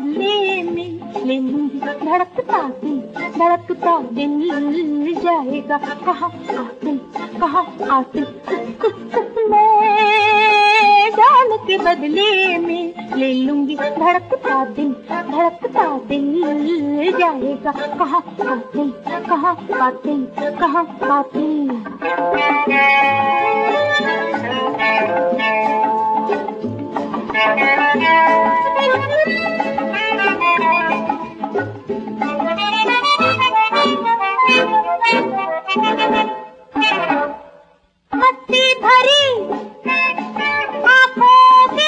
बदले में ले लूंगी धड़कता दिल जाएगा कहाँ कातिल कहाँ कातिल। मैं जान के बदले में ले लूंगी धड़कता दिल जाएगा कहाँ कातिल कहाँ कातिल कहाँ कातिल। मस्ती भरी आँखों के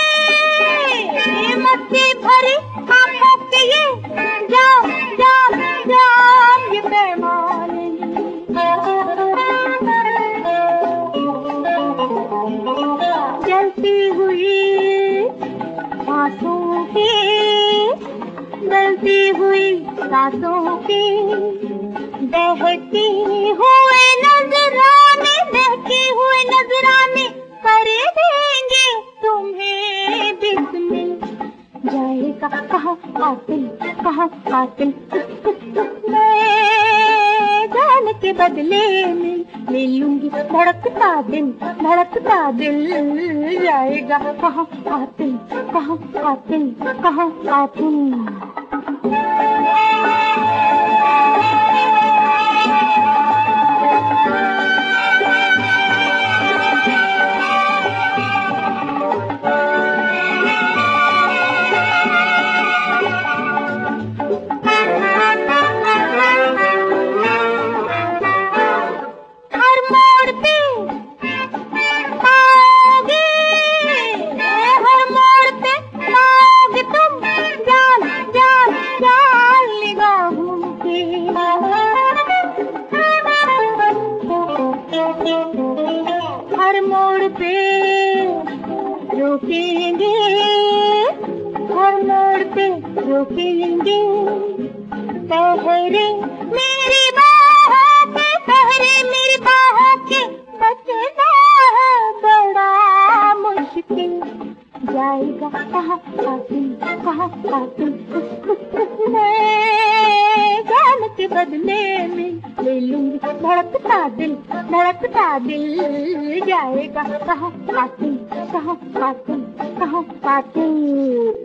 ये जाम ये पैमाने। जलती हुई सांसों की गलती हुई सांसों की बहती हुए नजराने कर देंगे तुम्हें बिस्मिल जाएगा कहाँ कातिल। मैं जान के बदले में ले लूंगी धड़कता दिल जाएगा कहाँ कातिल कहाँ कातिल कहाँ कातिल। हर मोड़ पे रोकेंगे पहरे मेरी बाहों के बचना है बड़ा मुश्किल जाएगा कहाँ कातिल। मैं जान के बदले में ले लूंगी धड़कता दिल जाएगा कहाँ कातिल कहाँ कातिल कहाँ कातिल।